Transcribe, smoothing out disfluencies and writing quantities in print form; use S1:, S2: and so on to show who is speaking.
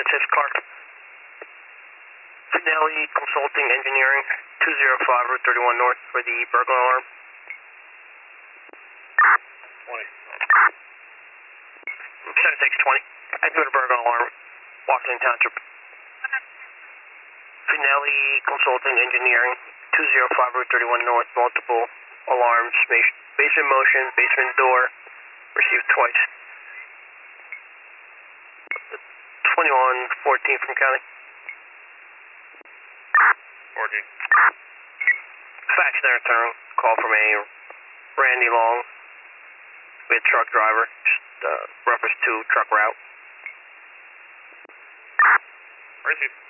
S1: 6 Clark. Finelli Consulting Engineering, 205 Route 31 North for the burglar alarm.
S2: 20.
S1: 7620. I do a burglar alarm, Washington Township. Finelli Consulting Engineering, 205 Route 31 North, multiple alarms, basement motion, basement door, received twice. 2114 from county.
S2: 14.
S1: Fax center turn, call from a Randy Long, with truck driver, just reference to truck route.
S2: Received.